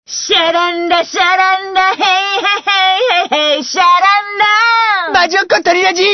シャランラシャランラヘイヘイヘイヘイシャランラマジョコトリラジ。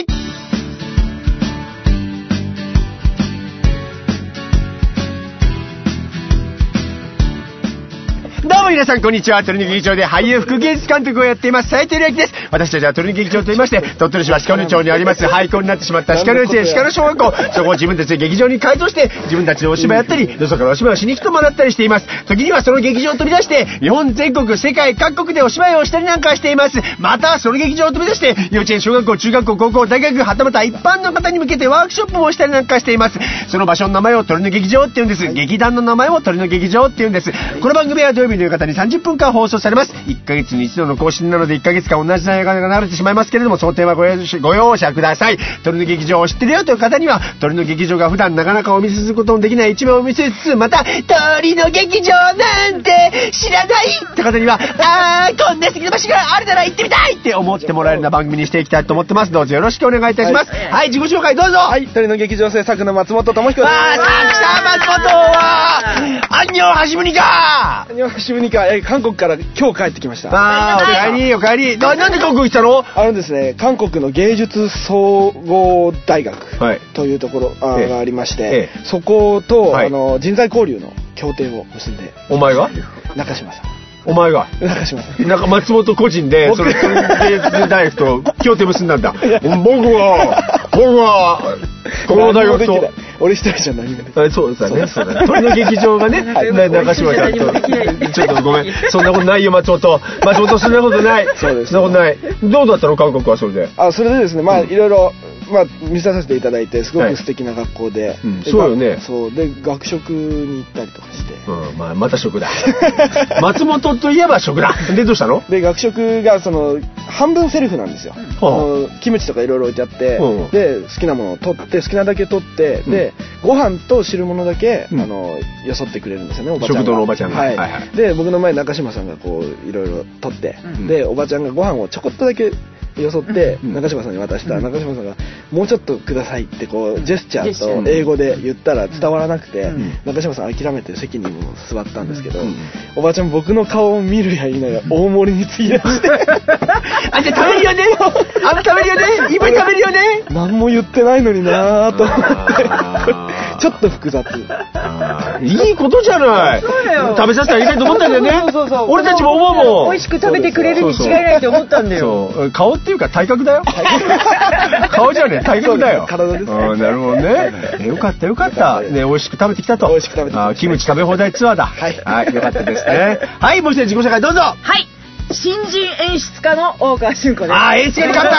どうも皆さんこんにちは。鳥の劇場で俳優副芸術監督をやっています斉藤明です。私たちは鳥の劇場と言いまして、鳥取市は鹿野町にあります廃校になってしまった鹿野幼稚園鹿野小学校、そこを自分たちで劇場に改造して自分たちでお芝居やったり、よそからお芝居をしに来てもらったりしています。時にはその劇場を飛び出して日本全国世界各国でお芝居をしたりなんかしています。またその劇場を飛び出して幼稚園小学校中学校高校大学はたまた一般の方に向けてワークショップをしたりなんかしています。その場所の名前を鳥の劇場って言うんです。劇団の名前を鳥の劇場って言うんです。この番組は土曜日の夕方に30分間放送されます。1ヶ月に一度の更新なので1ヶ月間同じ内容が流れてしまいますけれども、その点はご容赦ください。鳥の劇場を知ってるよという方には、鳥の劇場が普段なかなかお見せすることのできない一面を見せつつ、また鳥の劇場なんて知らないって方には、こんな素敵な場所があるなら行ってみたいって思ってもらえるような番組にしていきたいと思ってます。どうぞよろしくお願いいたします。はい、自己紹介どうぞ。 はい、鳥の劇場制作の松本智彦です。 さあ来た松本はアンニョンハシムニカアンニョンハシムニカ、韓国から今日帰ってきました。 お帰りお帰り。なんで韓国来たの？ ですね、韓国の芸術総合大学というところがありまして、そこと人材交流の協定を結んで。 お前が？ 中島さん。 お前が中島さん。 松本個人でそれ芸術大学と協定結んだんだ。僕はこの大学と俺一人じゃ何もできない。 そうですね。そうだね。鳥の劇場がね、中島さんとちょっとごめん。そんなことないよ松本そんなことない。 そうです。 そんなことない。どうだったの韓国はそれで？ それでですね、いろいろ見させていただいてすごく素敵な学校で、 そうよね。 そうで学食に行ったりとかして、 また食だ。松本といえば食だ。でどうしたの？ で学食が半分セルフなんですよ。キムチとかいろいろ置いてあって、で好きなものを取って好きなだけ取って、でご飯と汁物だけよそってくれるんですよね、おばちゃんが。 食堂のおばちゃんが。 はい。で僕の前中島さんがこういろいろ取って、でおばちゃんがご飯をちょこっとだけよそって中島さんに渡したら、中島さんがもうちょっとくださいってこうジェスチャーと英語で言ったら伝わらなくて、中島さん諦めて席にも座ったんですけど、おばちゃん僕の顔を見るや否や大盛りに費やしてじゃあ食べるよね、食べるよね、いっぱい食べるよね。 何も言ってないのになぁと思ってちょっと複雑。 いいことじゃない。食べさせてあげたいと思ったんだよね。俺たちも思うもん。 美味しく食べてくれるに違いないと思ったんだよ。 顔っていうか体格だよ。顔じゃね、体格だよ。 体です。 なるほどね。よかったね、美味しく食べてきたと。 美味しく食べてきた。 キムチ食べ放題ツアーだ。はい、よかったですね。はい、もう一度自己紹介どうぞ。 はい。新人演出家の大川俊子です。 演出家に勝った。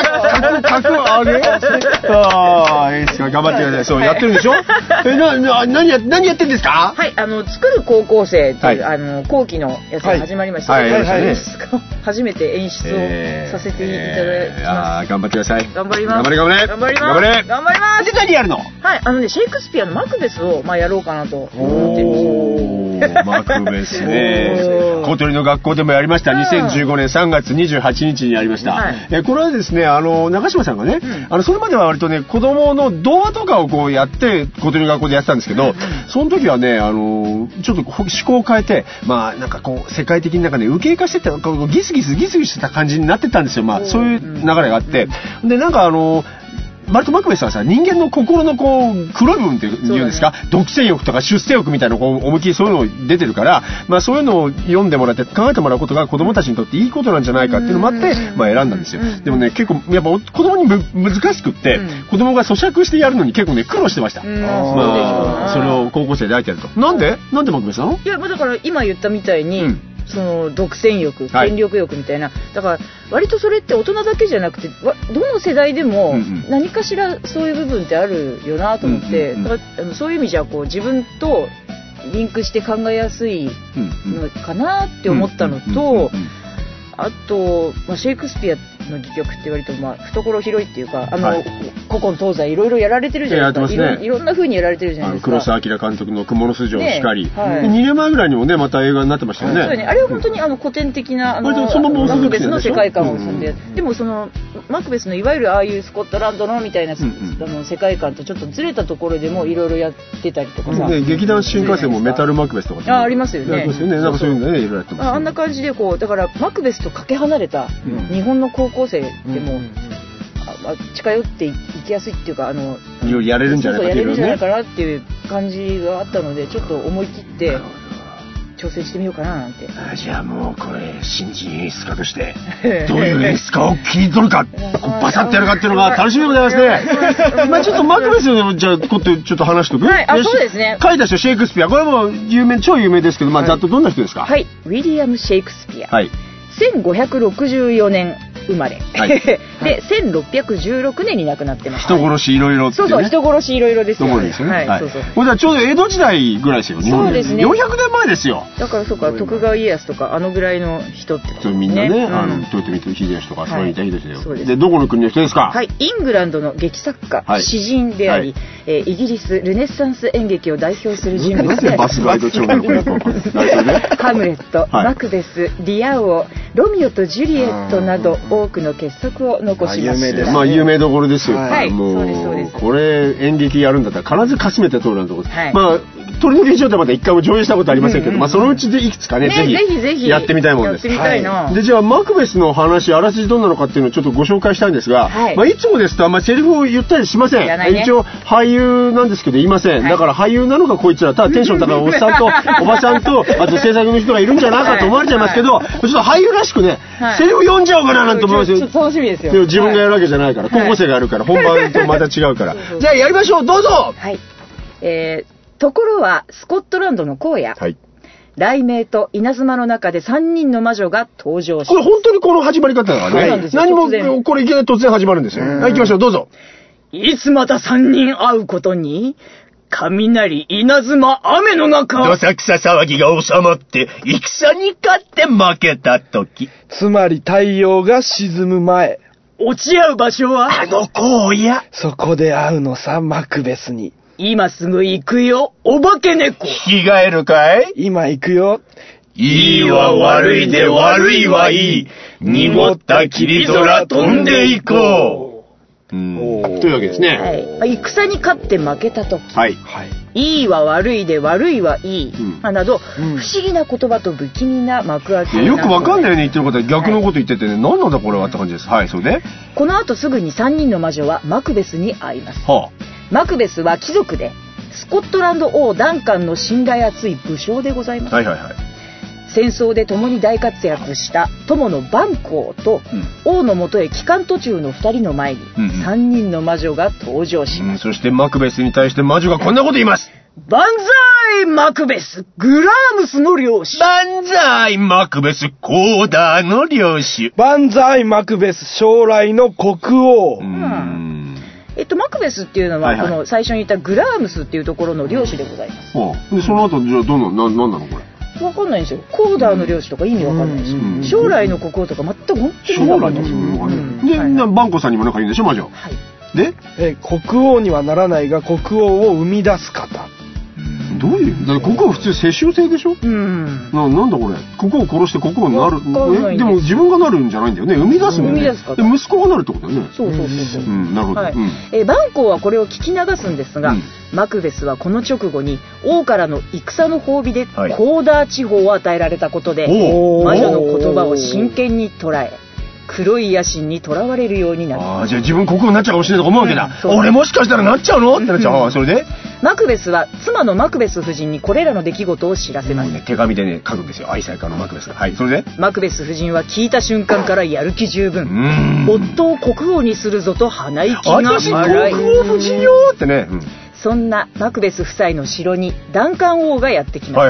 演出家頑張ってください。そうやってるんでしょ。何やってんですか？ はい、作る高校生っていう後期のやつが始まりました。初めて演出をさせていただきます。 頑張ってください。 頑張ります。 頑張れ。で何やるの？ はい、シェイクスピアのマクベスをやろうかなと思ってます。 マクベスね。小鳥の学校でもやりました。2015年3月28日にやりました。これはですね、中島さんがね、それまでは割とね、子供の童話とかをこうやって小鳥の学校でやってたんですけど、その時はね、ちょっと趣向を変えて、なんかこう世界的になんかね、受け入化してた、ギスギスしてた感じになってたんですよ。そういう流れがあって、でなんか割とマクベスはさ、人間の心のこう黒い部分っていうんですか、独占欲とか出世欲みたいなのを思いっきりそういうの出てるから、そういうのを読んでもらって考えてもらうことが子供たちにとっていいことなんじゃないかっていうのもあって、選んだんですよ。でもね、結構やっぱ子供に難しくって、子供が咀嚼してやるのに結構ね苦労してました。それを高校生で相手やると。なんでマクベスなの？ いや、だから今言ったみたいに、その独占欲、権力欲みたいな、だから割とそれって大人だけじゃなくてどの世代でも何かしらそういう部分ってあるよなと思って、そういう意味じゃこう自分とリンクして考えやすいのかなって思ったのと、あと、シェイクスピアの戯曲って割と懐広いっていうか、古今東西いろいろやられてるじゃないですか。いろんな風にやられてるじゃないですか。 黒澤明監督の蜘蛛の巣城しかり、2年前ぐらいにもねまた映画になってましたよね。 あれは本当に古典的なマクベスの世界観を結んで、でもマクベスのいわゆるああいうスコットランドのみたいな、世界観とちょっとずれたところでもいろいろやってたりとかさ、 劇団新幹線もメタルマクベスとかありますよね。 ありますよね。なんかそういうのね、いろいろやってます。 あんな感じでこう、だからマクベスとかけ離れた日本の高校生でも近寄っていきやすいっていうか、 やれるんじゃないかやれるんじゃないかなっていう感じがあったので、ちょっと思い切って挑戦してみようかななんて。 じゃあもうこれ新人演出家としてどういう演出家を切り取るかバサッとやるかっていうのが楽しみでございますね。まあちょっとマクベスでじゃあちょっと話しとく。 はい、そうですね。 書いた人シェイクスピア、これも超有名ですけど、まあざっとどんな人ですか？ はい、ウィリアム・シェイクスピア。 はい。 1564年生まれ、はい、で1616年に亡くなってます。 人殺しいろいろってね。 そう人殺しいろいろですよね。 人殺しですよね。はい。そうそう。これはちょうど江戸時代ぐらいですよ。 そうですね。 400年前ですよ。 だからそうか、徳川家康とかあのぐらいの人ってことね。 みんなね、豊臣秀吉とかそういういた人ですよ。そうです。でどこの国の人ですか？はい、 イングランドの劇作家、詩人であり、イギリスルネッサンス演劇を代表する人物で、 バスガイド長官ハムレット、マクベス、リア王、ロミオとジュリエットなど多くの傑作を残しました。 まあ有名どころですよ。 はい、 もそうです。 これ演劇やるんだったら必ずかすめて通るなんてこと。まあ鳥の劇場でまだ一回も上映したことありませんけど、まあそのうちでいくつかね、ぜひやってみたいもんです。 やってみたいな。 でじゃあマクベスの話、あらすじどんなのかっていうのをちょっとご紹介したいんですが、まあいつもですとあんまりセリフを言ったりしません。一応俳優なんですけど言いません。だから俳優なのかこいつら、ただテンション高いおっさんとおばさんとあと制作の人がいるんじゃないかと思われちゃいますけど、ちょっと俳優らしくね、セリフ読んじゃおうかななんて思いますよ。 楽しみですよ。 自分がやるわけじゃないから、高校生がやるから本番とまた違うから。じゃあやりましょう、どうぞ。 はい。ところはスコットランドの荒野。はい。雷鳴と稲妻の中で3人の魔女が登場します。 これ本当にこの始まり方だからね。何もこれいきなり突然始まるんですよ。はい、行きましょう、どうぞ。 いつまた3人会うことに、雷、稲妻、雨の中。 どさくさ騒ぎが収まって、戦に勝って負けた時。 つまり太陽が沈む前。 落ち合う場所はあの荒野。 そこで会うのさ、マクベスに。 今すぐ行くよ、お化け猫。 着替えるかい？ 今行くよ。 いいは悪いで悪いはいい。濁った霧空飛んでいこう。というわけですね。 はい。戦に勝って負けた時。 はい。 いいは悪いで悪いはいい。など、不思議な言葉と不気味な幕開け。 よくわかんないよね、言ってることは逆のこと言っててね、何なんだこれはって感じです。はい、それでこの後すぐに3人の魔女はマクベスに会います。マクベスは貴族で、スコットランド王ダンカンの信頼厚い武将でございます。戦争で共に大活躍した友のバンコーと、王のもとへ帰還途中の2人の前に3人の魔女が登場します。 そしてマクベスに対して魔女がこんなこと言います。 万歳マクベス、グラームスの領主。 万歳マクベス、コーダーの領主。 万歳マクベス、将来の国王。 マクベスっていうのは、この最初に言ったグラームスっていうところの領主でございます。 でその後じゃあ何なのこれ。 わかんないんですよ。コーダーの領主とか意味わかんないですよ。将来の国王とか全く本当にわかんないですよ。 で、バンコさんにもなんか言うんでしょ、魔女。はい。で、 国王にはならないが国王を生み出す方。 どういうだから国王普通世襲制でしょ。なんだこれ。国王殺して国王になる。でも自分がなるんじゃないんだよね。生み出すんだよね。で息子がなるってことだよね。 そう。 なるほど。 バンコはこれを聞き流すんですが、マクベスはこの直後に王からの戦の褒美でコーダー地方を与えられたことで、魔女の言葉を真剣に捉え、黒い野心にとらわれるようになります。 じゃあ自分国王になっちゃうかもしれないと思うわけだ。俺もしかしたらなっちゃうのってなっちゃう。それでマクベスは妻のマクベス夫人にこれらの出来事を知らせます。 手紙でね書くんですよ。愛妻家のマクベスが。はい、それでマクベス夫人は聞いた瞬間からやる気十分。夫を国王にするぞと鼻息が荒い。 私国王夫人よってね。 そんなマクベス夫妻の城にダンカン王がやってきます。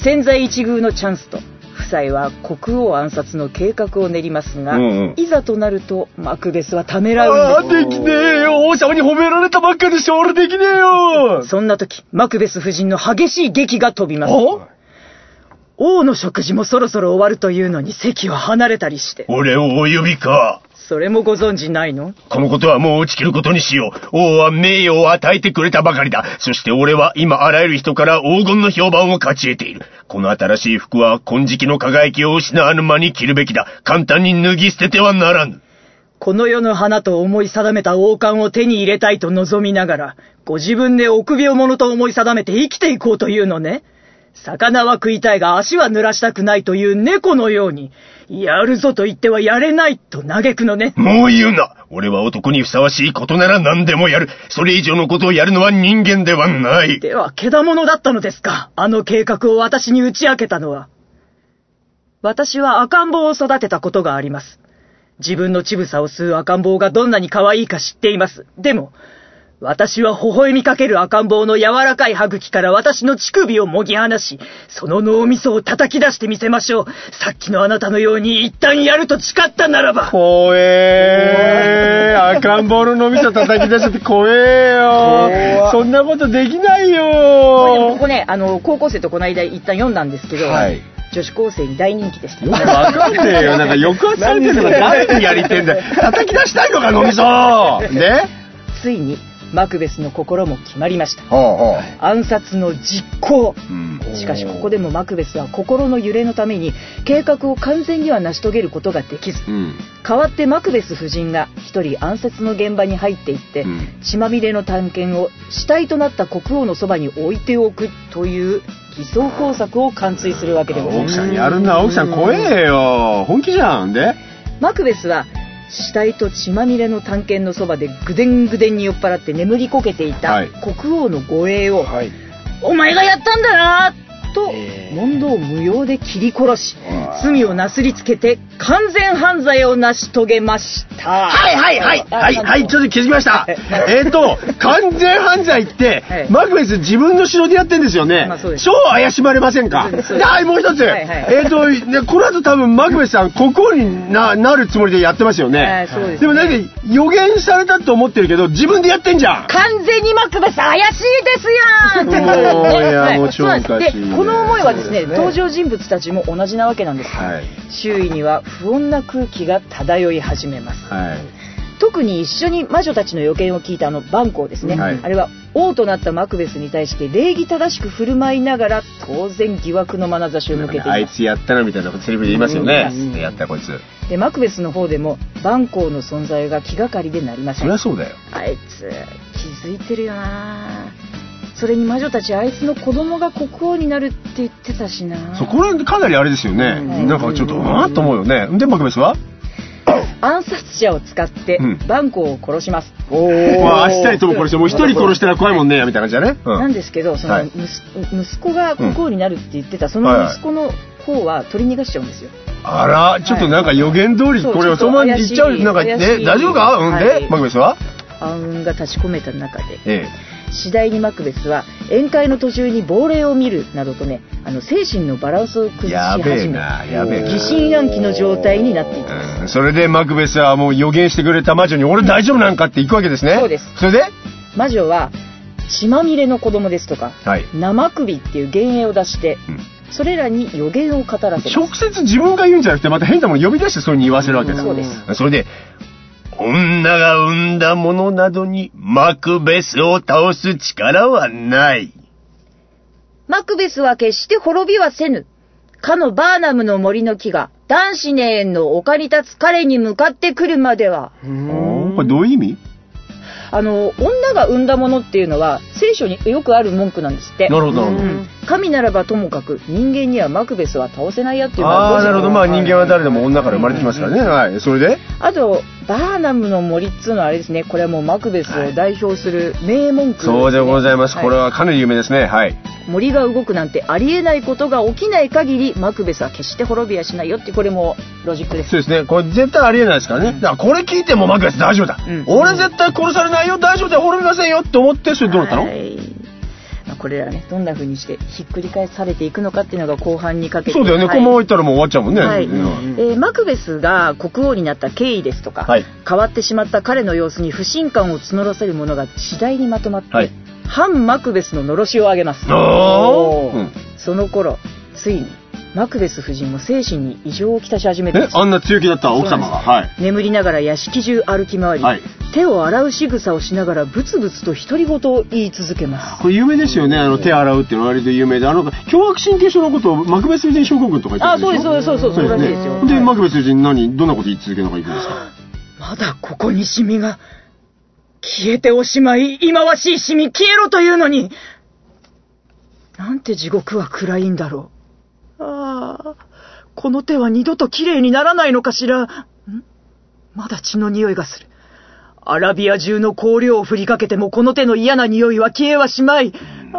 千載一遇のチャンスと夫妻は国王暗殺の計画を練りますが、いざとなるとマクベスはためらうんです。 できねえよ、王様に褒められたばっかりでしょ、俺できねえよ。 そんな時マクベス夫人の激しい檄が飛びます。王の食事もそろそろ終わるというのに席を離れたりして。 俺をお呼びか。 それもご存知ないの？ このことはもう打ち切ることにしよう。王は名誉を与えてくれたばかりだ。そして俺は今あらゆる人から黄金の評判を勝ち得ている。この新しい服は金色の輝きを失わぬ間に着るべきだ。簡単に脱ぎ捨ててはならぬ。 この世の花と思い定めた王冠を手に入れたいと望みながら、ご自分で臆病者と思い定めて生きていこうというのね。魚は食いたいが足は濡らしたくないという猫のように、やるぞと言ってはやれないと嘆くのね。 もう言うな。俺は男にふさわしいことなら何でもやる。それ以上のことをやるのは人間ではない。 では、けだものだったのですか。あの計画を私に打ち明けたのは。私は赤ん坊を育てたことがあります。自分の乳房を吸う赤ん坊がどんなに可愛いか知っています。でも、私は微笑みかける赤ん坊の柔らかい歯茎から私の乳首をもぎ離し、その脳みそを叩き出してみせましょう。さっきのあなたのように一旦やると誓ったならば。 怖えー。赤ん坊の脳みそ叩き出して怖えよ。そんなことできないよ。 ここね、高校生とこの間一旦読んだんですけど、 はい、 女子高生に大人気でしたよ。 わかんねえよ。なんか抑圧されてるのが誰にやりてんだよ。叩き出したいのか、脳みそ。で、 ついに、マクベスの心も決まりました。 暗殺の実行。しかしここでもマクベスは心の揺れのために計画を完全には成し遂げることができず、代わってマクベス夫人が一人暗殺の現場に入っていって、血まみれの探検を死体となった国王のそばに置いておくという偽装工作を完遂するわけでございます。 奥さんやるな。奥さん怖えよ。本気じゃん。で、 マクベスは死体と血まみれの探検のそばでぐでんぐでんに酔っ払って眠りこけていた国王の護衛を、お前がやったんだなと問答無用で切り殺し、罪をなすりつけて完全犯罪を成し遂げました。 ちょっと気づきました。完全犯罪って、マクベス自分の城でやってんですよね。超怪しまれませんか。はい、もう一つ。この後多分マクベスさん国王になるつもりでやってますよね。でもなんか予言されたと思ってるけど自分でやってんじゃん。 完全にマクベス怪しいですやん。 いや、もちろんかしい。 この思いはですね、登場人物たちも同じなわけなんです。周囲には不穏な空気が漂い始めます。特に一緒に魔女たちの予見を聞いた万光ですね、あれは王となったマクベスに対して礼儀正しく振る舞いながら当然疑惑の眼差しを向けています。 あいつやったなみたいなセリフで言いますよね。やったこいつで、マクベスの方でも万光の存在が気がかりでなりません。 そりゃそうだよ。 あいつ気づいてるよな。それに魔女たちあいつの子供が国王になるって言ってたしな。 そこらかなりあれですよね。なんかちょっとと思うよね。でマクベスは暗殺者を使って万光を殺します。 足たりとも殺して、もう一人殺したら怖いもんねみたいな感じだね。 なんですけど、その息子が国王になるって言ってたその息子の方は取り逃がしちゃうんですよ。 あら、ちょっとなんか予言通りこれをそのまま言っちゃう。なんかね、大丈夫か。でマクベスは暗雲が立ち込めた中で、次第にマクベスは宴会の途中に亡霊を見るなどとね、精神のバランスを崩し始め、疑心暗鬼の状態になっていきます。 それでマクベスはもう予言してくれた魔女に俺大丈夫なんかって行くわけですね。 そうです。 それで魔女は血まみれの子供ですとか、生首っていう幻影を出して、それらに予言を語らせます。 直接自分が言うんじゃなくてまた変なもの呼び出してそうに言わせるわけだ。 そうです。 それで女が産んだものなどにマクベスを倒す力はない。 マクベスは決して滅びはせぬ。かのバーナムの森の木がダンシネーンの丘に立つ彼に向かってくるまでは。 これどういう意味？ 女が産んだものっていうのは聖書によくある文句なんですって。 なるほど。 神ならばともかく人間にはマクベスは倒せないやっていうのは。なるほど。まあ人間は誰でも女から生まれてきますからね。はい。それで？ あとバーナムの森っつうのはあれですね。これはもうマクベスを代表する名文句ですね。 そうでございます。これはかなり有名ですね。はい。 森が動くなんてありえないことが起きない限りマクベスは決して滅びはしないよって、これもロジックです。 そうですね。これ絶対ありえないですからね。だからこれ聞いてもマクベス大丈夫だ。俺絶対殺されないよ、大丈夫だよ、滅びませんよって思って、それどうなったの？これらね、どんな風にしてひっくり返されていくのかっていうのが後半にかけて。 そうだよね。このままいったらもう終わっちゃうもんね。 マクベスが国王になった経緯ですとか、変わってしまった彼の様子に不信感を募らせるものが次第にまとまって、反マクベスののろしを上げます。その頃ついにマクベス夫人も精神に異常をきたし始めて、 あんな強気だった奥様が、 眠りながら屋敷中歩き回り、手を洗う仕草をしながらブツブツと独り言を言い続けます。 これ有名ですよね。手洗うっていうのは割と有名で、凶悪神経症のことをマクベス夫人症候群とか言ってるんでしょ。 そうらしいですよ。 でマクベス夫人どんなこと言い続けながらいくんですか？ まだここにシミが。消えておしまい、忌まわしいシミ消えろというのに。なんて地獄は暗いんだろう。ああ、この手は二度と綺麗にならないのかしら。まだ血の匂いがする。アラビア中の香料を振りかけてもこの手の嫌な匂いは消えはしまい。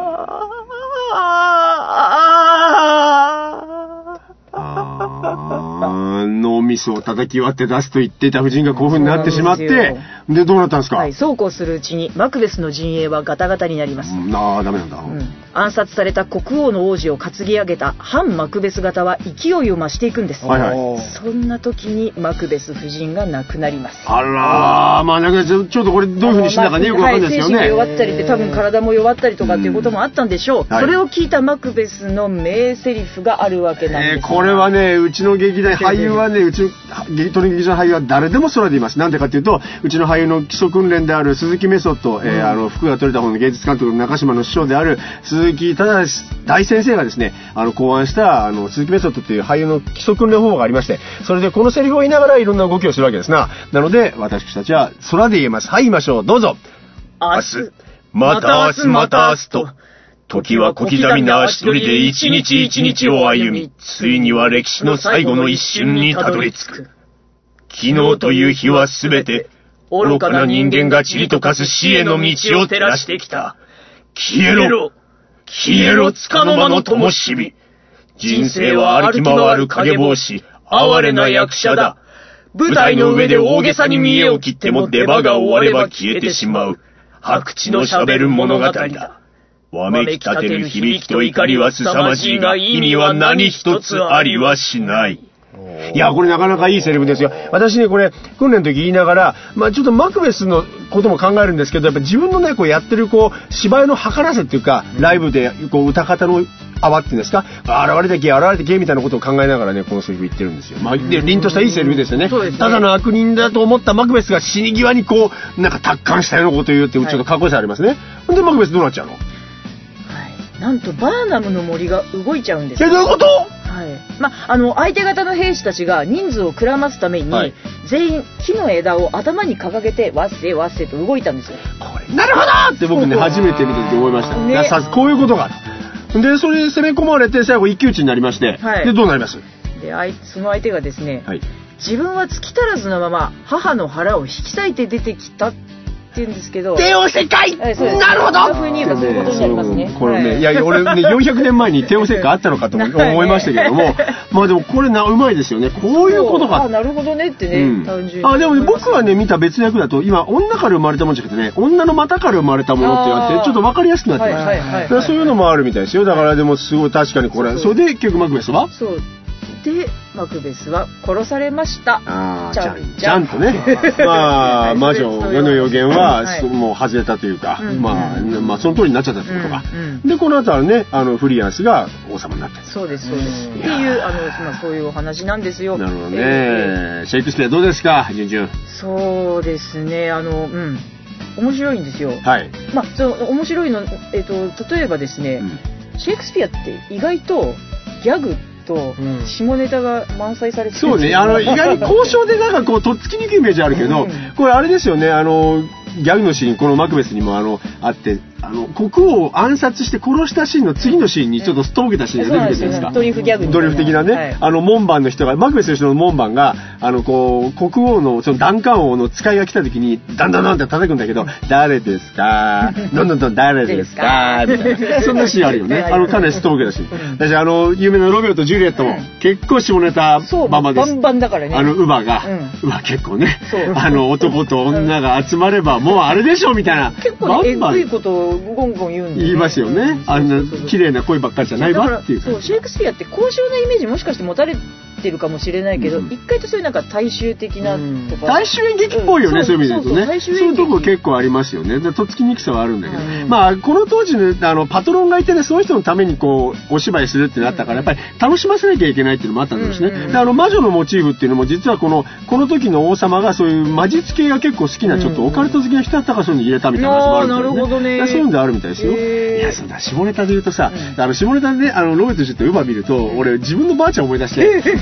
脳みそを叩き割って出すと言っていた夫人がこういう風になってしまって、でどうなったんですか？ はい、そうこうするうちにマクベスの陣営はガタガタになります。 ダメなんだ。 暗殺された国王の王子を担ぎ上げた反マクベス型は勢いを増していくんです。 はいはい。 そんな時にマクベス夫人が亡くなります。 あらー、まあなんかちょっとこれどういう風にしたかねよくわかんないですよね。 精神が弱ったりって多分体も弱ったりとかっていうこともあったんでしょう。それを聞いたマクベスの名セリフがあるわけなんです。 これはね、うちの劇団俳優はね、うちのトリ劇場の俳優は誰でも空でいます。なんでかっていうと、うちの俳優の基礎訓練である鈴木メソッド、服が取れた方の芸術監督の中島の師匠である鈴木忠大先生がですね、考案した鈴木メソッドという俳優の基礎訓練方法がありまして、それでこのセリフを言いながらいろんな動きをするわけですな。なので私たちは空で言えます。はい、言いましょう。どうぞ。 明日、また明日、また明日と。時は小刻みな足取りで一日一日を歩み、ついには歴史の最後の一瞬にたどり着く。昨日という日はすべて、愚かな人間が塵と化す死への道を照らしてきた。消えろ、消えろ、束の間の灯火。人生は歩き回る影帽子、哀れな役者だ。舞台の上で大げさに見栄を切っても出場が終われば消えてしまう。白痴の喋る物語だ。わめき立てる響きと怒りは凄まじいが意味は何一つありはしない。 いや、これなかなかいいセリフですよ。私ね、これ、訓練の時言いながら、ちょっとマクベスのことも考えるんですけど、やっぱ自分のね、やってる芝居の計らせっていうか、ライブで、歌方の泡っていうんですか、現れてけ、みたいなことを考えながらね、このセリフ言ってるんですよ。で、凛としたいいセリフですよね。ただの悪人だと思ったマクベスが死に際になんか達観したようなことを言うっていう、ちょっとかっこよさありますね。で、マクベスどうなっちゃうの？ なんとバーナムの森が動いちゃうんです。 どういうこと？ はい。相手方の兵士たちが人数をくらますために、全員木の枝を頭に掲げてわっせわっせと動いたんですよ。 これなるほどって僕ね、初めて見た時思いました。ね、こういうことがある。で、それで攻め込まれて最後一騎打ちになりまして、でどうなります？ で、その相手がですね、自分は月足らずのまま母の腹を引き裂いて出てきたって言うんですけど、 帝王切開、なるほど。 そういう風に言うとそういうことになりますね。 これね、いや俺ね400年前に帝王切開あったのかと思いましたけども、でもこれうまいですよね。こういうことが。 なるほどねってね、単純に。 でも僕はね見た別の役だと今女から生まれたものじゃなくてね、女の股から生まれたものってあってちょっと分かりやすくなってます。そういうのもあるみたいですよ。だからでもすごい確かにこれ。それで結局マクベスは？ そうでマクベスは殺されました。 ちゃんとね。魔女の予言はもう外れたというか、その通りになっちゃったってことか。でこの後はね、フリアンスが王様になって。 そうですそうです。っていうそういうお話なんですよ。 なるほどね。シェイクスピアどうですか、ジュンジュン？ そうですね、面白いんですよ。 はい。 面白いの、例えばですね、シェイクスピアって意外とギャグと下ネタが満載されてる。 そうね、意外に交渉でなんかとっつきにくいイメージあるけど、これあれですよね、ギャグのシーン、このマクベスにもあって、国王を暗殺して殺したシーンの次のシーンにちょっとすっとぼけたシーンが出てくるじゃないですか。 ドリフギャグドリフ的なね、門番の人が、マクベスの人の門番が、国王のそのダンカン王の使いが来た時に、ダンダンダンって叩くんだけど、誰ですかどんどん誰ですかみたいな。そんなシーンあるよね。かなりすっとぼけたシーン。私、有名なロメオとジュリエットも、結構下ネタバンバンです。 バンバンだからね。 乳母が、結構ね、男と女が集まれば、もうあれでしょみたいな。 結構えぐいことをゴンゴン言うんで、 言いますよね。あんな綺麗な恋ばっかりじゃないわっていう。 そう、シェイクスピアって高尚なイメージもしかして持たれてるかもしれないけど、一回とそういうなんか大衆的なとか。 大衆演劇っぽいよね、そういう意味で言うとね。そういうとこ結構ありますよね。とっつきにくさはあるんだけど。この当時のパトロンがいてね、その人のためにお芝居するってなったから、やっぱり楽しませなきゃいけないっていうのもあったんですね。魔女のモチーフっていうのも実はこの時の王様がそういう魔術系が結構好きなちょっとオカルト好きな人だったからそういうの入れたみたいな話もあるんですよね。 なるほどね。 そういうのであるみたいですよ。いや、そうだ、下ネタで言うとさ、下ネタでね、ロメとジュリエットウバ見ると、俺自分のばあちゃん思い出して、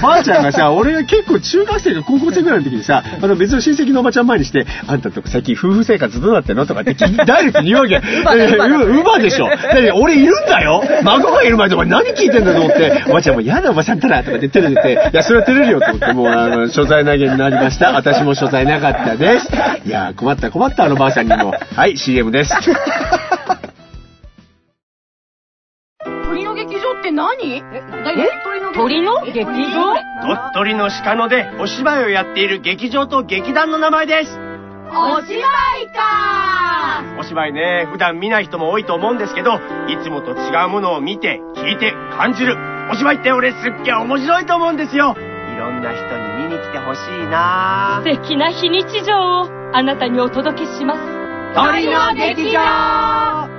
ばあちゃんがさ、俺が結構中学生か高校生ぐらいの時にさ、別の親戚のおばちゃん前にして、あんたとか最近夫婦生活どうなってんのとかってダイレクトに言うわけ。ウバでしょ。だって俺いるんだよ。孫がいる前でお前何聞いてんだと思って、おばちゃんもやだおばさんったらとかって照れてて、いやそれは照れるよと思って、もう所在投げになりました。私も所在なかったです。いや困ったばあさんにも。はい、CM です。 鳥の劇場って何？鳥の劇場？ 鳥取の鹿野でお芝居をやっている劇場と劇団の名前です。 お芝居か。 お芝居ね、普段見ない人も多いと思うんですけど、いつもと違うものを見て、聞いて、感じる。お芝居って俺すっげえ面白いと思うんですよ。いろんな人に見に来てほしいな。 素敵な非日常をあなたにお届けします。 鳥の劇場。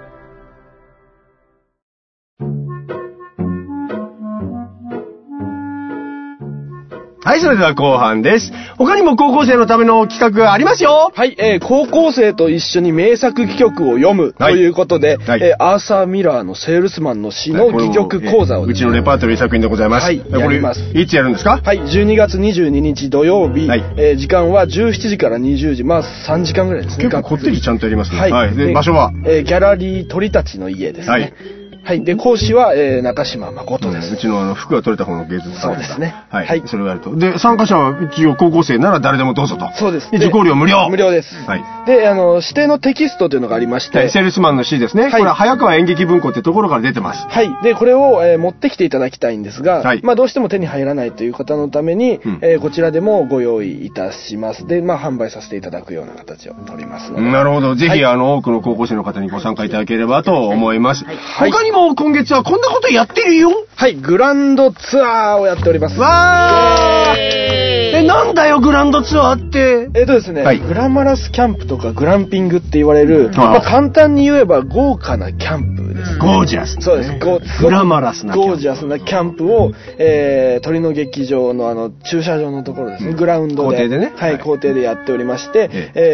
はい、それでは後半です。他にも高校生のための企画がありますよ。 はい、高校生と一緒に名作戯曲を読むということで、アーサー・ミラーのセールスマンの詩の戯曲講座を、 うちのレパートリー作品でございます。 はい、やります。 いつやるんですか？ はい、12月22日土曜日、時間は17時から20時、まあ3時間ぐらいですね。 結構こってりちゃんとやりますね。 はい。 で、場所は？ ギャラリー鳥たちの家ですね。はい。で、講師は、中島誠です。 うちの服が取れた方の芸術家。 そうですね。 はい。それをやると。で、参加者は一応高校生なら誰でもどうぞと。 そうです。 受講料無料。 無料です。はい。で、指定のテキストというのがありまして。 セールスマンの詩ですね。これは早川演劇文庫ってところから出てます。 はい。で、これを、持ってきていただきたいんですが、まあどうしても手に入らないという方のために、こちらでもご用意いたします。で、まあ販売させていただくような形を取りますので。 なるほど。ぜひ、多くの高校生の方にご参加いただければと思います。他にも今月はこんなことやってるよ。 はい、グランドツアーをやっております。 わー！なんだよ、グランドツアーって。 ですね、グラマラスキャンプとかグランピングって言われる、まあ簡単に言えば豪華なキャンプです。 ゴージャス。 そうです。 グラマラスな。 ゴージャスなキャンプを、鳥の劇場の駐車場のところですね、グラウンドで。 校庭でね。 はい、校庭でやっておりまして、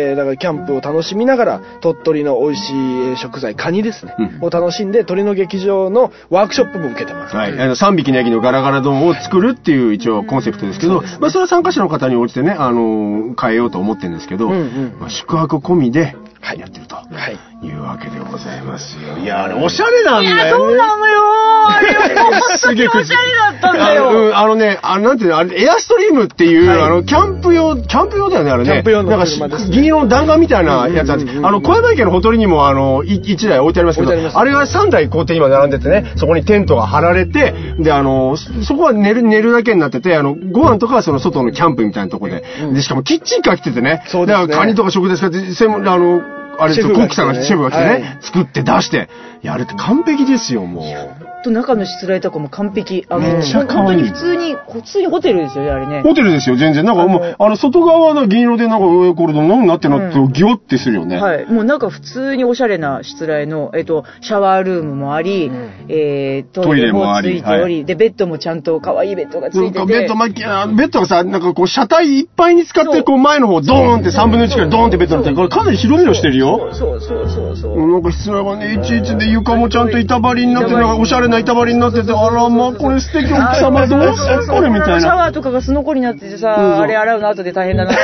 だからキャンプを楽しみながら、鳥取の美味しい食材、カニですね、を楽しんで、鳥の劇場のワークショップも受けてます。 はい。3匹のヤギのガラガラ丼を作るっていう一応コンセプトですけど、まあそれは参加者の方に応じてね、変えようと思ってるんですけど、宿泊込みでやってるというわけでございますよ。いや、あれおしゃれなんだよね。いや、 そうなのよ。すげえおしゃれだったんだよ。 なんていうの、あれ、エアストリームっていう、キャンプ用だよね、あれね。キャンプ用の車です。銀色の弾丸みたいなやつなんです。小山池のほとりにも、1台置いてありますけど、あれが3台校庭に今並んでてね、そこにテントが張られて、で、そこは寝るだけになってて、ご飯とかはその外のキャンプみたいなとこで、で、しかもキッチンカー来ててね、だからカニとか食材使って、あれ、コックさんがシェフが来てね、作って出して、いや、あれって完璧ですよ、もう。 中のしつらいとかも完璧。本当に普通にホテルですよね、あれね。 ホテルですよ、全然。なんかもう、外側の銀色でなんか、これ何になってなって、ギョってするよね。 はい。もうなんか普通におしゃれなしつらいの、シャワールームもあり、トイレもついており、で、ベッドもちゃんと可愛いベッドがついてて。ベッドがさ、なんかこう、車体いっぱいに使って、こう、前の方、ドーンって3分の1からドーンってベッドになって、これかなり広々してるよ。そう。 なんか室内がね、いちいちで床もちゃんと板張りになって、なんかおしゃれな板張りになってて、あら、まあ、これ素敵、奥様どうするこれみたいな。 シャワーとかがスノコになっててさ、あれ洗うの後で大変だなって。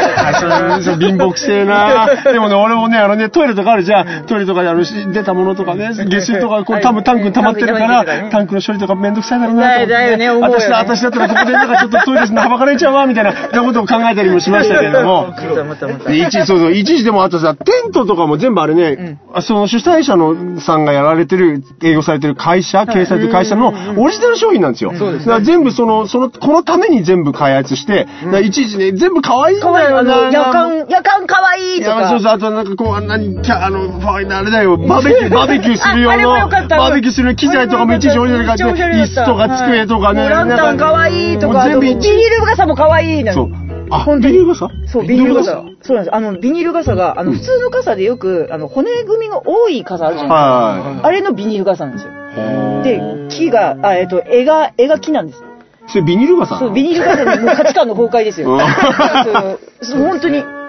そう、貧乏くせえな。でもね、俺もね、トイレとかあるじゃん。トイレとかで出たものとかね、下水とか、こう、多分タンクに溜まってるから、タンクの処理とかめんどくさいだろうなと。 だよね、 私だったらここでなんかちょっとトイレはばかれちゃうわ、みたいなことを考えたりもしましたけれども。一時でもあとさ、テントとかも全部あれね、その主催者のさんがやられてる、営業されてる会社、掲載されてる会社のオリジナル商品なんですよ。そうです。だから全部このために全部開発して、いちいちね、全部可愛いんだよな。 夜間可愛いとか。 そう、あとなんかこう、あれだよ、バーベキューするような、バーベキューする機材とかもいちいち置いてるから、椅子とか机とかね。 ランタン可愛いとか、ビニール傘も可愛いなんそう。ビニール傘？ そう、ビニール傘。そうなんです。ビニール傘が、普通の傘でよく、骨組みが多い傘あるじゃないですか。あれのビニール傘なんですよ。で、木が、絵が木なんです。 それビニール傘？ そう、ビニール傘の価値観の崩壊ですよ。本当に。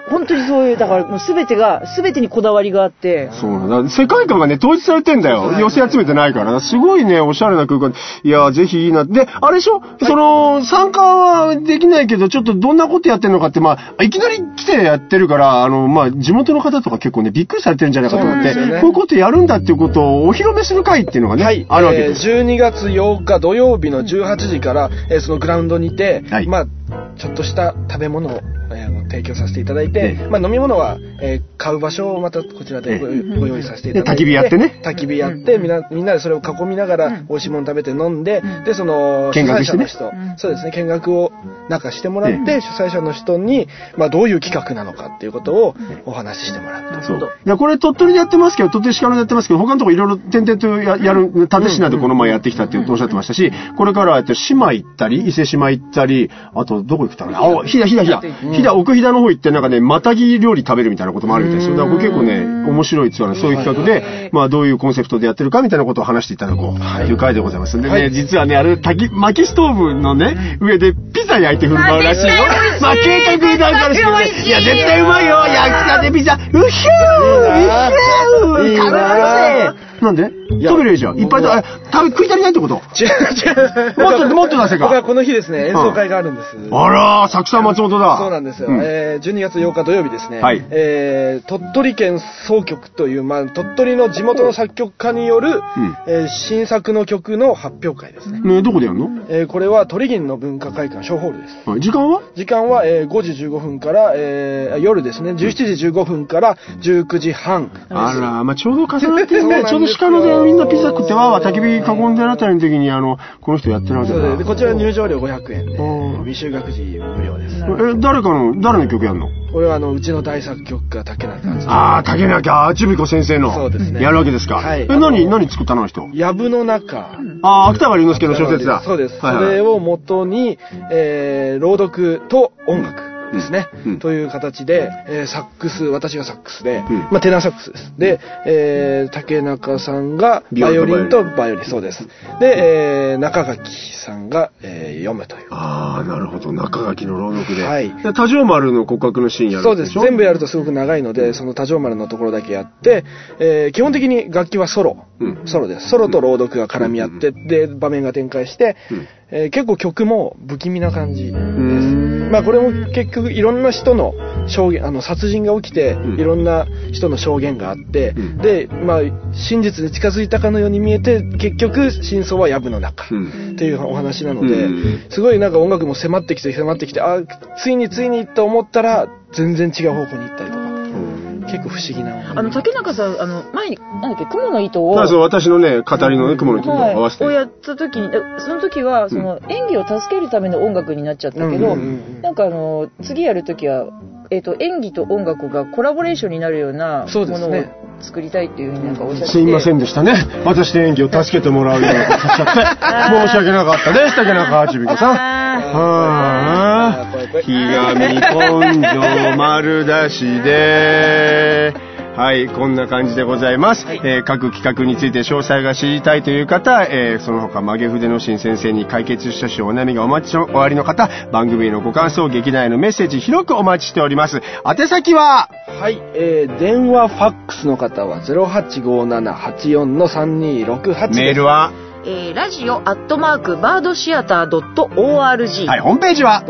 本当にそういう、だからもう全てにこだわりがあって。 そうなんだ。世界観がね、統一されてんだよ。寄せ集めてないから。すごいね、おしゃれな空間。いや、ぜひいいな。で、あれでしょ、参加はできないけど、ちょっとどんなことやってんのかって、いきなり来てやってるから、地元の方とか結構ね、びっくりされてるんじゃないかと思って、こういうことやるんだっていうことをお披露目する会っていうのがね、あるわけです。 12月8日土曜日の18時から、そのグラウンドにて、ちょっとした食べ物を提供させていただいて、飲み物は買う場所をまたこちらでご用意させていただいて、 焚き火やってね。 焚き火やって、みんなでそれを囲みながら美味しいもの食べて飲んで、で、その主催者の人、そうですね、見学をしてもらって、主催者の人に、どういう企画なのかっていうことをお話ししてもらうと。 そう。いや、これ鳥取でやってますけど、鳥取鹿野でやってますけど、他のとこいろいろ点々とやる、立科でこの前やってきたっておっしゃってましたし、これから島行ったり、伊勢島行ったり、あとどこ行くかな、飛騨、奥飛騨の方行ってなんかね、またぎ料理食べるみたいなこともあるみたいですよ。だからこれ結構ね、面白いツアーのそういう企画で、どういうコンセプトでやってるかみたいなことを話していただこうという回でございます。でね、実はね、薪ストーブのね、上でピザ焼いて振る舞うらしいよ。計画だからしてね、いや、絶対うまいよ、焼きたてピザ、うひゅー食べられてなんで食べるじゃん。いっぱい食い足りないってこと？ 違う。 もっと出せか。 僕はこの日ですね、演奏会があるんです。 あらー、作さん松本だ。 そうなんですよ。12月8日土曜日ですね。鳥取県総曲という、鳥取の地元の作曲家による新作の曲の発表会ですね。 どこでやるの？これは鳥銀の文化会館小ホールです。 時間は 5時15分から、夜ですね、17時15分から19時半。 あら、ちょうど重なってるね。ちょうど鹿野でみんなピザ食って焚き火囲んでるあたりの時にこの人やってるわけだ。 でこちら入場料500円で未就学児無料です。 誰の曲やんの？ これはうちの大作曲家竹中さん。 竹中千美子先生の。 そうですね。 やるわけですか。何作ったの人？ 藪の中。 芥川龍之介の小説だ。 そうです。それを元に朗読と音楽ですね、という形で、私がサックスで、テナーサックスです。で、竹中さんがバイオリンとバイオリン、そうです。で、中垣さんが、読むという。 なるほど。中垣の朗読で。多条丸の告白のシーンやるんでしょ？ そうです。全部やるとすごく長いので、その多条丸のところだけやって、基本的に楽器はソロです。ソロと朗読が絡み合って、で、場面が展開して、結構曲も不気味な感じです。これも結局いろんな人の証言、殺人が起きて、いろんな人の証言があって、で、真実に近づいたかのように見えて、結局真相は藪の中っていうお話なので、すごい音楽も迫ってきて、ついにと思ったら全然違う方向に行ったりとか。結構不思議な。 竹中さん、前に、雲の糸を。 私のね、語りのね、雲の糸と合わせて。 をやった時に、その時は、演技を助けるための音楽になっちゃったけど、次やる時は、演技と音楽がコラボレーションになるようなものを作りたいっていうふうにおっしゃって。 すいませんでしたね。私の演技を助けてもらうようなことしちゃって。申し訳なかったです、竹中千美子さん。ひがみ根性丸出しで。はい、こんな感じでございます。各企画について詳細が知りたいという方、その他、曲げ筆の新先生に解決したしお悩みがおありの方、番組へのご感想、劇団へのメッセージ、広くお待ちしております。宛先は、 電話、ファックスの方は 0857-84-3268 メールは、 ラジオ@birdtheater.org。 はい、ホームページは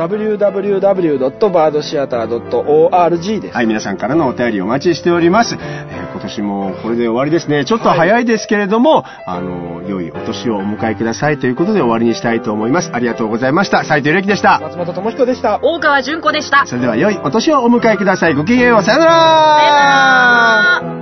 www.birdtheater.org です。 はい、皆さんからのお便りお待ちしております。今年もこれで終わりですね。ちょっと早いですけれども、良いお年をお迎えくださいということで終わりにしたいと思います。ありがとうございました。斉藤由貴でした。 松本智彦でした。 大川純子でした。 それでは良いお年をお迎えください。ごきげんよう。さよなら。 さよなら。